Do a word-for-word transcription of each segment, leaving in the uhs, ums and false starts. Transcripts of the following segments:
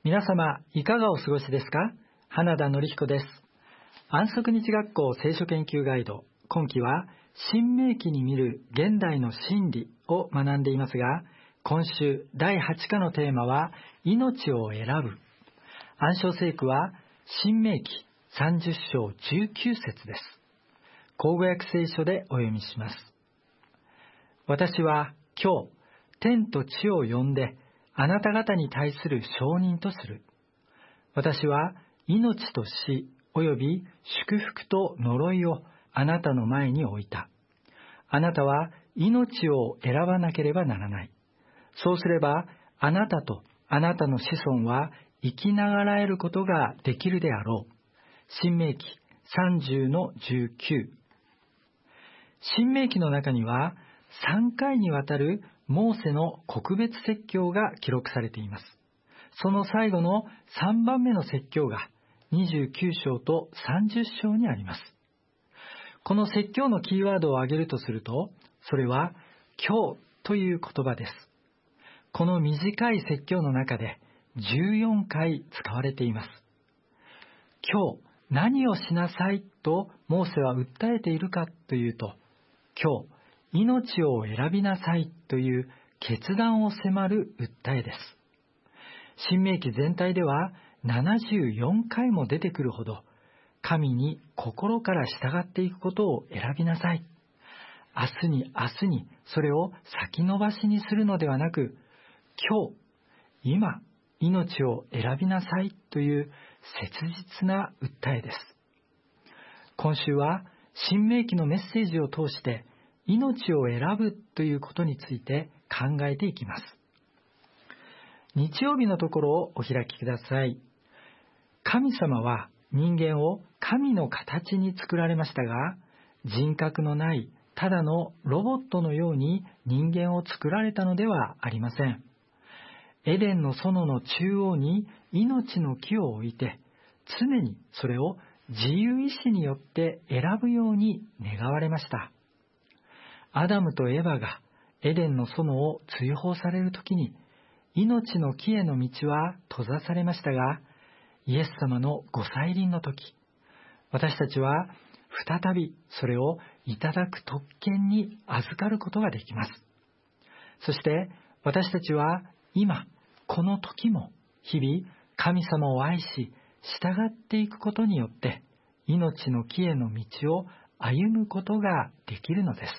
皆様いかがお過ごしですか？花田典彦です。安息日学校聖書研究ガイド、今期は新明記に見る現代の真理を学んでいますが、今週だいはち課のテーマは命を選ぶ。暗唱聖句は新明記さんじゅっ章じゅうきゅう節です。口語訳聖書でお読みします。私は今日天と地を呼んであなた方に対する証人とする。私は命と死および祝福と呪いをあなたの前に置いた。あなたは命を選ばなければならない。そうすればあなたとあなたの子孫は生きながらえることができるであろう。新明記さんじゅうのじゅうきゅう。新明記の中にはさんかいにわたるモーセの告別説教が記録されています。その最後のさんばんめの説教がにじゅうきゅう章とさんじゅっ章にあります。この説教のキーワードを挙げるとすると、それは今日という言葉です。この短い説教の中でじゅうよんかい使われています。今日何をしなさいとモーセは訴えているかというと、今日命を選びなさいという決断を迫る訴えです。新明記全体ではななじゅうよんかいも出てくるほど、神に心から従っていくことを選びなさい。明日に明日にそれを先延ばしにするのではなく、今日、今、命を選びなさいという切実な訴えです。今週は新明記のメッセージを通して命を選ぶということについて考えていきます。日曜日のところをお開きください。神様は人間を神の形に作られましたが、人格のないただのロボットのように人間を作られたのではありません。エデンの園の中央に命の木を置いて、常にそれを自由意志によって選ぶように願われました。アダムとエバがエデンの園を追放されるときに、命の木への道は閉ざされましたが、イエス様のご再臨のとき、私たちは再びそれをいただく特権に預かることができます。そして私たちは今、この時も日々神様を愛し、従っていくことによって、命の木への道を歩むことができるのです。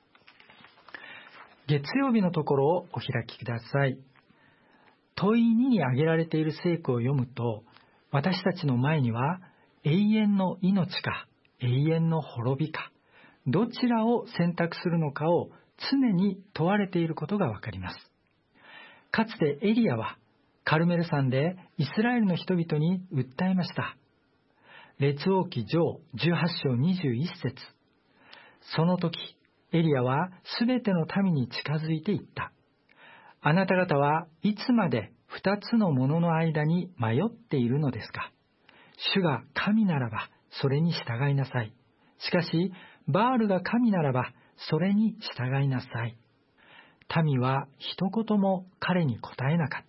月曜日のところをお開きください。問いにに挙げられている聖句を読むと、私たちの前には永遠の命か永遠の滅びか、どちらを選択するのかを常に問われていることがわかります。かつてエリアはカルメル山でイスラエルの人々に訴えました。列王記上じゅうはち章にじゅういち節。その時エリアはすべての民に近づいていった。あなた方はいつまで二つのものの間に迷っているのですか。主が神ならばそれに従いなさい。しかしバールが神ならばそれに従いなさい。民は一言も彼に答えなかった。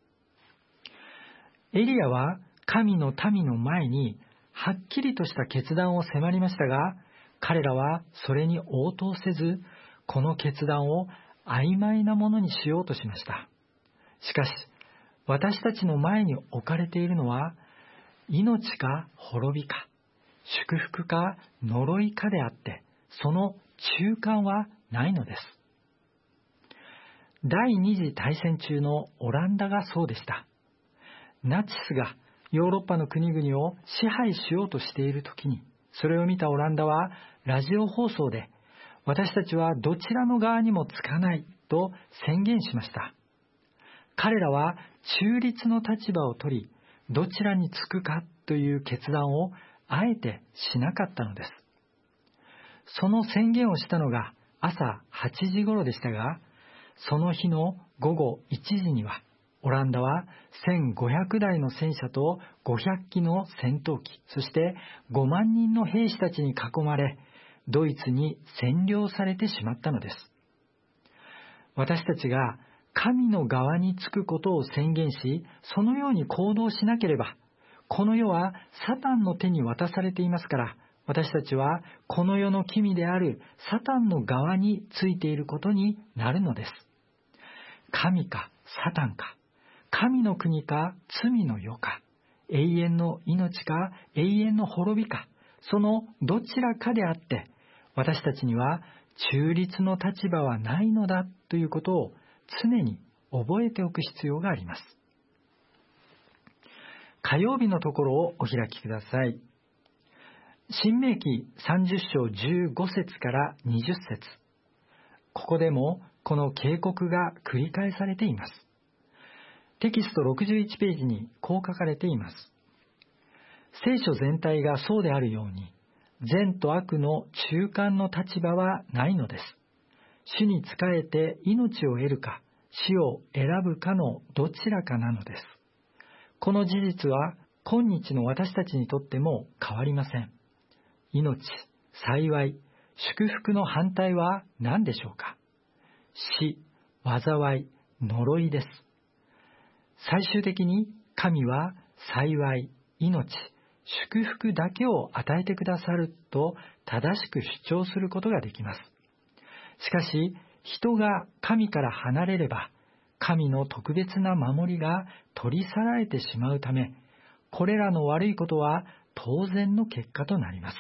エリアは神の民の前にはっきりとした決断を迫りましたが、彼らはそれに応答せず、この決断を曖昧なものにしようとしました。しかし、私たちの前に置かれているのは、命か滅びか、祝福か呪いかであって、その中間はないのです。第二次大戦中のオランダがそうでした。ナチスがヨーロッパの国々を支配しようとしているときに、それを見たオランダはラジオ放送で、私たちはどちらの側にもつかないと宣言しました。彼らは中立の立場を取り、どちらにつくかという決断をあえてしなかったのです。その宣言をしたのが朝はちじ頃でしたが、その日の午後いちじには、オランダはせんごひゃくだいの戦車とごひゃくきの戦闘機、そしてごまんにんの兵士たちに囲まれ、ドイツに占領されてしまったのです。私たちが神の側につくことを宣言し、そのように行動しなければ、この世はサタンの手に渡されていますから、私たちはこの世の君であるサタンの側についていることになるのです。神かサタンか、神の国か罪の世か、永遠の命か永遠の滅びか、そのどちらかであって、私たちには中立の立場はないのだということを常に覚えておく必要があります。火曜日のところをお開きください。申命記さんじゅっ章じゅうご節からにじゅっ節。ここでもこの警告が繰り返されています。テキストろくじゅういちページにこう書かれています。聖書全体がそうであるように、善と悪の中間の立場はないのです。主に仕えて命を得るか、死を選ぶかのどちらかなのです。この事実は今日の私たちにとっても変わりません。命、幸い、祝福の反対は何でしょうか。死、災い、呪いです。最終的に神は幸い、命、祝福だけを与えてくださると正しく主張することができます。しかし、人が神から離れれば、神の特別な守りが取り去られてしまうため、これらの悪いことは当然の結果となります。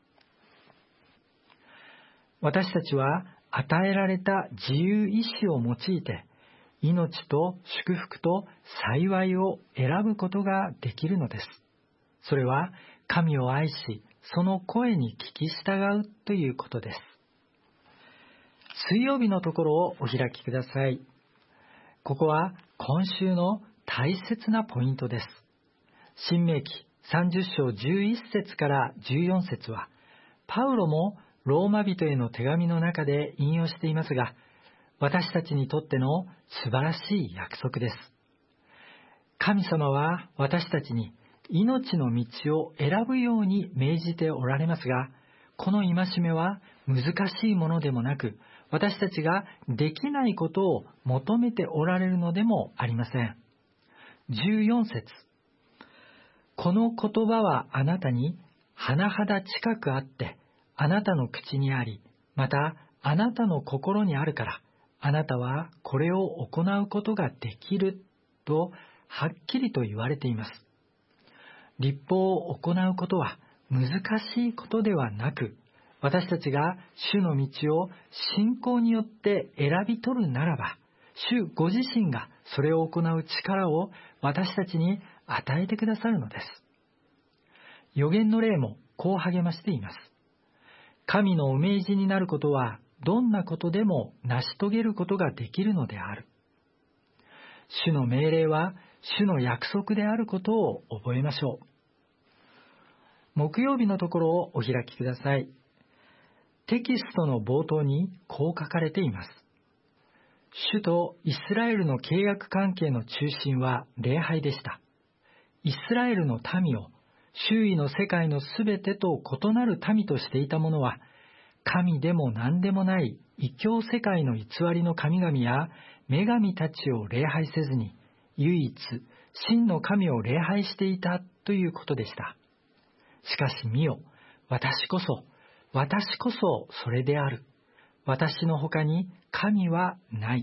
私たちは与えられた自由意志を用いて、命と祝福と幸いを選ぶことができるのです。それは神を愛し、その声に聞き従うということです。水曜日のところをお開きください。ここは今週の大切なポイントです。申命記さんじゅっ章じゅういち節からじゅうよん節は、パウロもローマ人への手紙の中で引用していますが、私たちにとっての素晴らしい約束です。神様は私たちに命の道を選ぶように命じておられますが、この戒めは難しいものでもなく、私たちができないことを求めておられるのでもありません。じゅうよん節。この言葉はあなたに甚だ近くあって、あなたの口にあり、またあなたの心にあるから、あなたはこれを行うことができるとはっきりと言われています。律法を行うことは難しいことではなく、私たちが主の道を信仰によって選び取るならば、主ご自身がそれを行う力を私たちに与えてくださるのです。預言の霊もこう励ましています。神のお命じになることはどんなことでも成し遂げることができるのである。主の命令は主の約束であることを覚えましょう。木曜日のところをお開きください。テキストの冒頭にこう書かれています。主とイスラエルの契約関係の中心は礼拝でした。イスラエルの民を周囲の世界のすべてと異なる民としていた者は、神でも何でもない異教世界の偽りの神々や女神たちを礼拝せずに、唯一真の神を礼拝していたということでした。しかし見よ、私こそ、私こそそれである。私の他に神はない。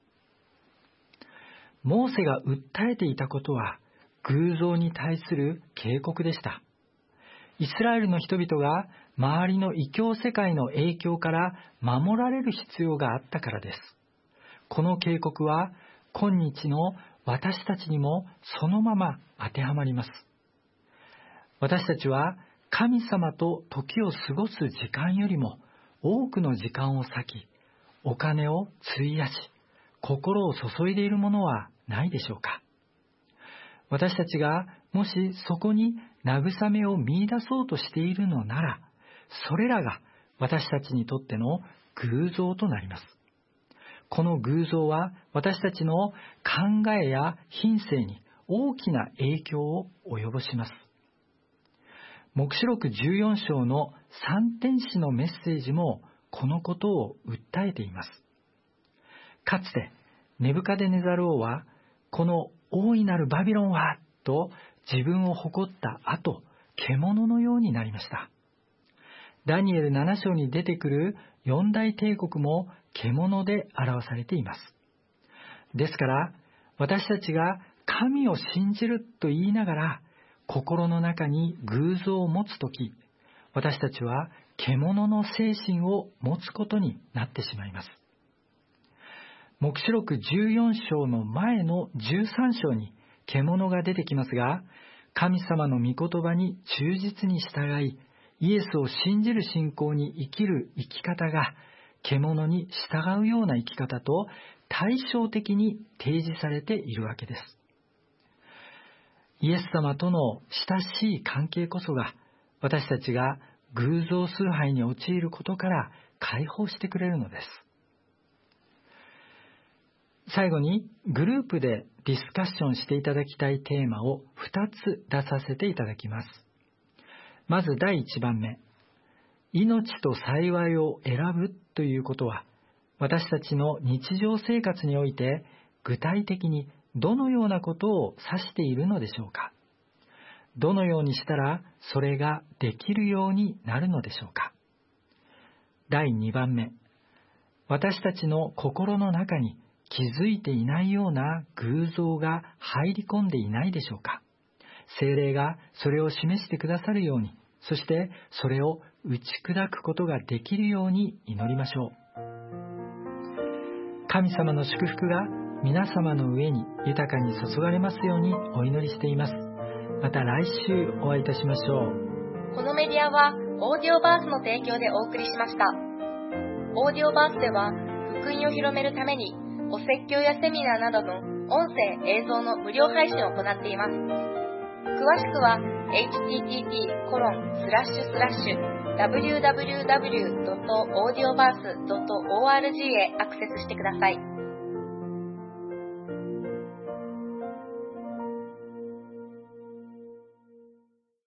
モーセが訴えていたことは、偶像に対する警告でした。イスラエルの人々が周りの異教世界の影響から守られる必要があったからです。この警告は今日の私たちにもそのまま当てはまります。私たちは神様と時を過ごす時間よりも多くの時間を割き、お金を費やし、心を注いでいるものはないでしょうか。私たちがもしそこに慰めを見出そうとしているのなら、それらが私たちにとっての偶像となります。この偶像は私たちの考えや品性に大きな影響を及ぼします。黙示録じゅうよん章の三天使のメッセージもこのことを訴えています。かつてネブカデネザル王は、この大いなるバビロンはと自分を誇った後、獣のようになりました。ダニエルなな章に出てくる四大帝国も獣で表されています。ですから、私たちが神を信じると言いながら、心の中に偶像を持つとき、私たちは獣の精神を持つことになってしまいます。黙示録じゅうよん章の前のじゅうさん章に獣が出てきますが、神様の御言葉に忠実に従い、イエスを信じる信仰に生きる生き方が、獣に従うような生き方と対照的に提示されているわけです。イエス様との親しい関係こそが、私たちが偶像崇拝に陥ることから解放してくれるのです。最後に、グループでディスカッションしていただきたいテーマをふたつ出させていただきます。まずだいいちばんめ、命と幸いを選ぶということは、私たちの日常生活において具体的にどのようなことを指しているのでしょうか。どのようにしたらそれができるようになるのでしょうか。だいにばんめ、私たちの心の中に気づいていないような偶像が入り込んでいないでしょうか。聖霊がそれを示してくださるように、そしてそれを打ち砕くことができるように祈りましょう。神様の祝福が皆様の上に豊かに注がれますようにお祈りしています。また来週お会いいたしましょう。 このメディアはオーディオバースの提供でお送りしました。オーディオバースでは福音を広めるためにお説教やセミナーなどの音声・映像の無料配信を行っています。詳しくは エイチティーティーピーコロンスラッシュスラッシュダブリューダブリューダブリュードットオーディオバースドットオーアールジー へアクセスしてください。